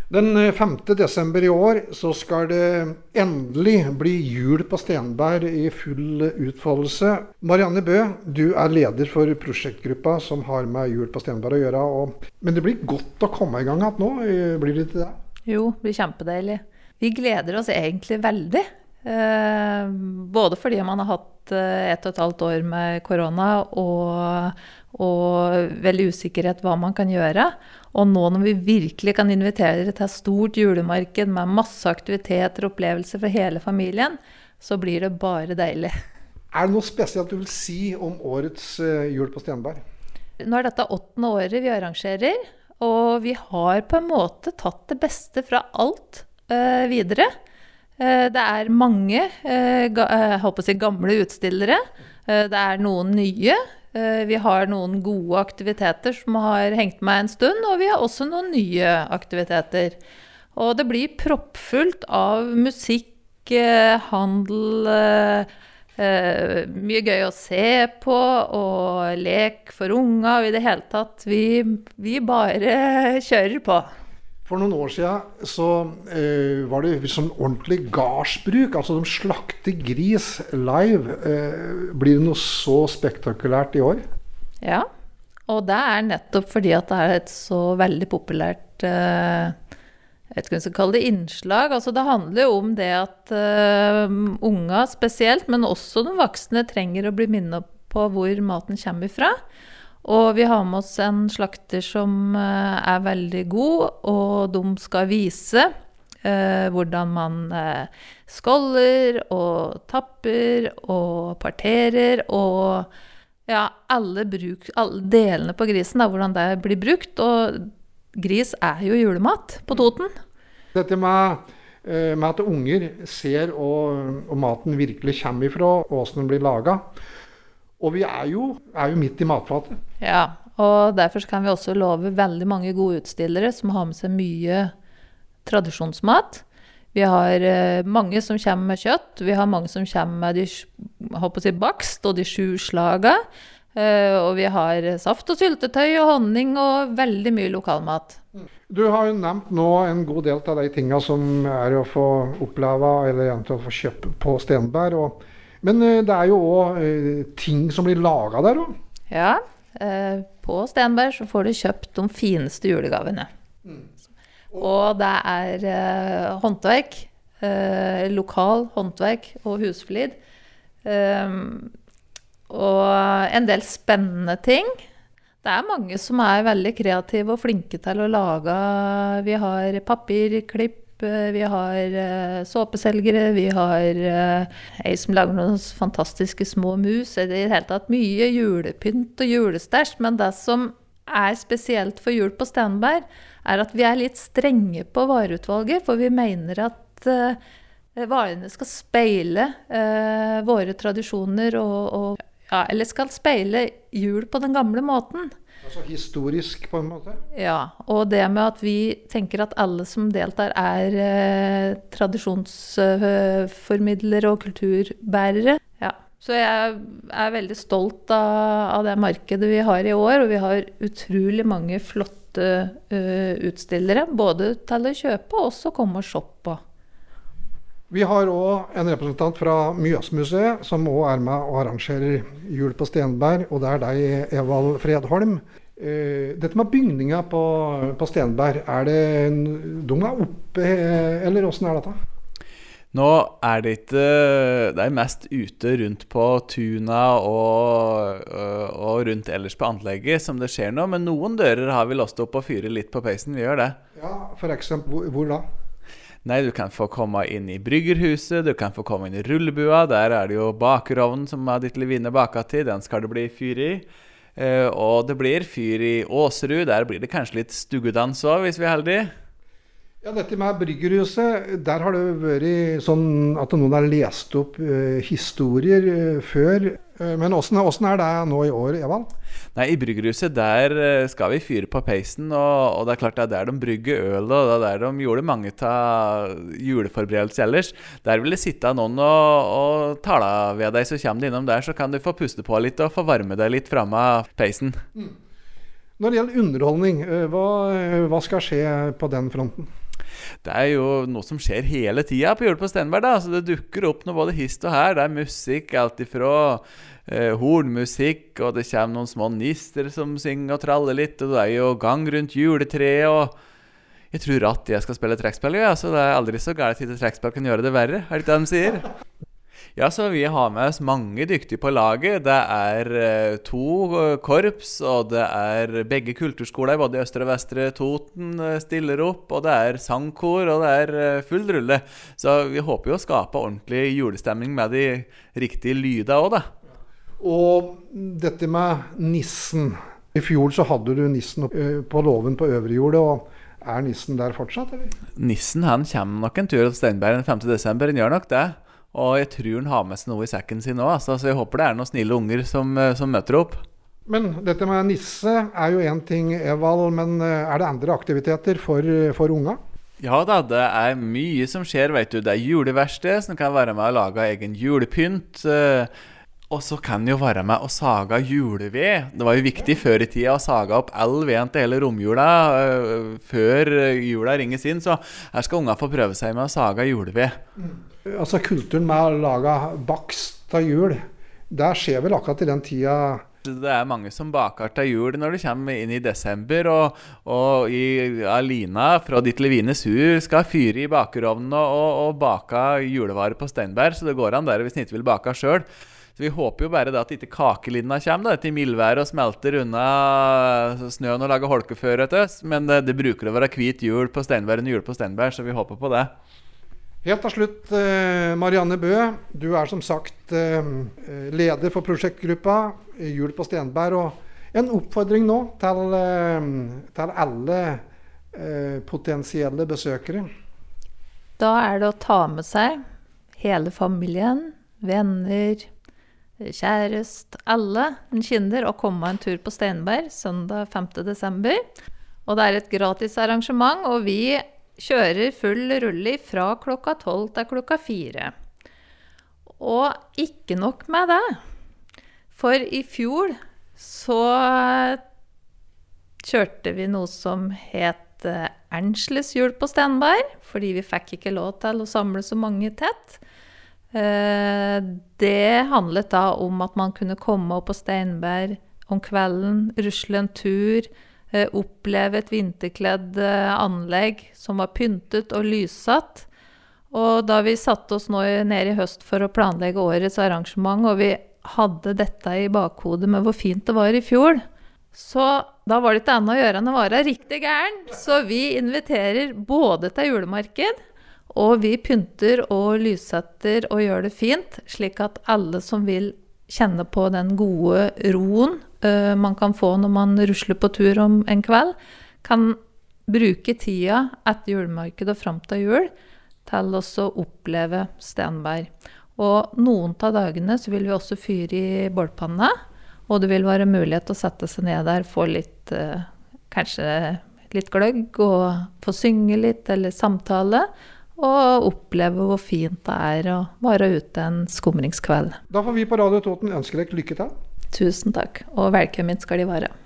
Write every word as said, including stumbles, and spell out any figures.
Den femte desember i år så skal det endelig bli jul på Stenberg i full utfoldelse. Marianne Bø, du er leder for prosjektgruppa som har med jul på Stenberg å gjøre. Og, men det blir godt å komme i gang igjen nå, blir det ikke det? Jo, det blir kjempedeilig. Vi gleder oss egentlig veldig. Eh, både fordi man har hatt eh, et og et halvt år med korona og, og veldig usikkerhet hva man kan gjøre. Og nå når vi virkelig kan invitere til et stort julemarked med masse aktiviteter og opplevelser for hele familien, så blir det bare deilig. Er det noe spesielt du vil si om årets uh, jul på Stenberg? Nå er dette åttende året vi arrangerer, og vi har på en måte tatt det beste fra alt uh, videre. Uh, det er mange uh, ga, uh, jeg håper å si gamle utstillere, uh, det er noen nye. Vi har noen gode aktiviteter som har hengt med en stund, og vi har også noen nye aktiviteter. Og det blir proppfullt av musikk, handel, mye gøy å se på, og lek for unga, og i det hele tatt, vi, vi bare kjører på. For noen år siden så eh, var det sånn ordentlig gardsbruk, altså de slakte gris live. Eh, blir det noe så spektakulært i år? Ja, og det er nettopp fordi at det er et så veldig populært, eh, jeg vet ikke hva jeg skal kalle det, innslag. Altså det handler jo om det at eh, unga spesielt, men også de voksne trenger å bli minnet på hvor maten kommer fra. Og vi har med oss en slakter som er veldig god, og de skal vise eh, hvordan man eh, skåller og tapper og parterer, og ja, alle, bruk, alle delene på grisen, da, hvordan det blir brukt. Og gris er jo julemat på Toten. Dette med, eh, med at unger ser og, og maten virkelig kommer ifra, og hvordan den blir laget. Og vi er jo, er jo midt i matfatet. Ja, og derfor kan vi også love veldig mange gode utstillere som har med seg mye tradisjonsmat. Vi har eh, mange som kommer med kjøtt, vi har mange som kommer med de, håper å si, bakst og de sju slaga. Eh, og vi har saft og syltetøy og honning og veldig mye lokalmat. Du har jo nevnt nå en god del av de tingene som er å få oppleve eller eventuelt få kjøpt på Stenberg. Og men det er jo også ting som blir laget der også. Ja, eh, på Stenberg så får du kjøpt de fineste julegavene. Mm. Og, og det er eh, håndverk, eh, lokal håndverk og husflid. Eh, og en del spennende ting. Det er mange som er veldig kreative og flinke til å lage. Vi har papirklipp. Vi har uh, såpeselgere, vi har uh, ei som lager noen fantastiske små mus, det er i det hele tatt mye julepynt og julestæsj, men det som er spesielt for jul på Stenberg, er at vi er litt strenge på vareutvalget, for vi mener at uh, varene skal speile uh, våre tradisjoner, og, og, ja, eller skal speile jul på den gamle måten. Altså historisk på en måte? Ja, og det med at vi tenker at alle som deltar er eh, tradisjonsformidlere og kulturbærere. Ja, så jeg er veldig stolt av, av det markedet vi har i år, og vi har utrolig mange flotte uh, utstillere, både til å kjøpe og også komme og shoppe. Vi har også en representant fra Mjøsmuseet, som også er med og arrangerer jul på Stenberg, og det er deg, Evald Fredholm. Dette med bygninga på, på Stenberg, er det de er oppe, eller hvordan er dette? Nå er det ikke, det er mest ute rundt på tuna og, og rundt ellers på anlegget som det skjer nå, men noen dører har vi låst opp og fyre litt på peisen, vi gjør det. Ja, for eksempel, hvor, hvor da? Nei, du kan få komme inn i bryggerhuset, du kan få komme inn i rullebua, der er det jo bakerovnen som har ditt levine bakat til, den skal det bli fyr i. Uh, og det blir fyr i Åserud, der blir det kanskje litt stuggedans også, hvis vi er heldige. Ja, dette med bryggerhuset, der har det vært sånn at noen har lest opp uh, historier uh, før. Uh, men hvordan, hvordan er det nå i år, Evald? Nei, i bryggerhuset der skal vi fyre på peisen, og, og det er klart det er der de brygger øl, og det er der de gjorde mange av juleforberedelser ellers. Der vil det sitte noen og, og tale ved deg, så kommer de innom der, så kan du få puste på litt og få varme deg litt frem av peisen. Mm. Når det gjelder underholdning, hva, hva skal skje på den fronten? Det er jo noe som skjer hele tiden på Jul på Stenberg da. Altså, det dukker opp noe både hist og her. Det er musikk alt ifra eh, hornmusikk, og det kommer noen små nister som synger og traller litt, og det er jo gang rundt juletreet, og jeg tror at jeg skal spille trekkspill, ja, så det er aldri så galt at trekkspill kan gjøre det verre, er det ikke det de sier? Ja, så vi har med oss mange dyktige på laget. Det er eh, to korps, og det er begge kulturskoler, både i Østre og Vestre Toten eh, stiller opp, og det er sangkor, og det er eh, full rulle. Så vi håper jo å skape ordentlig julestemning med de riktige lyder også, da. Og dette med nissen. I fjor så hadde du nissen eh, på låven på Øvre Jord, og er nissen der fortsatt, eller? Nissen, han kommer nok en tur til Steinberg den femte desember, han gjør nok det. Og jeg tror han har med seg noe i sekken sin også, altså, så jeg håper det er noen snille unger som, som møter opp. Men dette med nisse er jo en ting, Evald, men er det andre aktiviteter for, for unga? Ja da, det er mye som skjer, vet du. Det er juleverksted som kan være med å lage egen julepynt. Og så kan jo være med å saga juleved. Det var jo viktig før i tida å saga opp all veden til hele romjula før jula ringes inn, så her skal unga få prøve seg med å saga juleved. Mm. Altså kulturen med å lage bakst av jul, det skjer vel akkurat i den tida? Det er mange som baker til jul når det kommer inn i desember, og, og i Alina fra Ditt Levines Hus skal fyre i bakerovnen og, og, og baka julevarer på Steinberg, så det går an der hvis ni ikke vil baka selv. Så vi håper jo bare da at ikke kakelinna kommer da, til mildvær og smelter unna snøen og lager holkeføre til oss, men det, det bruker å være hvit jul på Steinberg enn jul på Steinberg, så vi håper på det. Helt til slutt, Marianne Bø, du er som sagt leder for prosjektgruppa Jul på Stenberg, og en oppfordring nå til, til alle potensielle besøkere. Da er det å ta med seg hele familien, venner, kjærest, alle en kinder, og komme en tur på Stenberg søndag femte desember. Og det er et gratis arrangement, og vi kjører full rulle fra klokka tolv til klokka fire. Og ikke nok med det. For i fjor så kjørte vi noe som het Ernsles jul på Stenberg, fordi vi fikk ikke lov til å samle så mange tett. Det handlet da om at man kunne komme opp på Steinberg om kvelden, rusle en tur, oppleve et vinterkledd anlegg som var pyntet og lyssatt. Og da vi satte oss nå ned i høst for å planlegge årets arrangement, og vi hadde dette i bakhodet med hvor fint det var i fjor, så da var det ikke annet å gjøre enn å være riktig gæren. Så vi inviterer både til julemarked, og vi pynter og lyssetter og gjør det fint, slik at alle som vil kjenne på den gode roen uh, man kan få når man rusler på tur om en kveld, kan bruke tida etter julemarked og frem til jul til å oppleve Stenberg. Og noen av dagene så vil vi også fyre i bålpanna, og det vil være mulighet til å sette seg ned der, få litt, uh, kanskje litt gløgg, og få synge litt eller samtale, og oppleve hvor fint det er å være ute en skumringskveld. Da får vi på Radio Toten ønske deg lykke til. Tusen takk, og velkommen skal de være.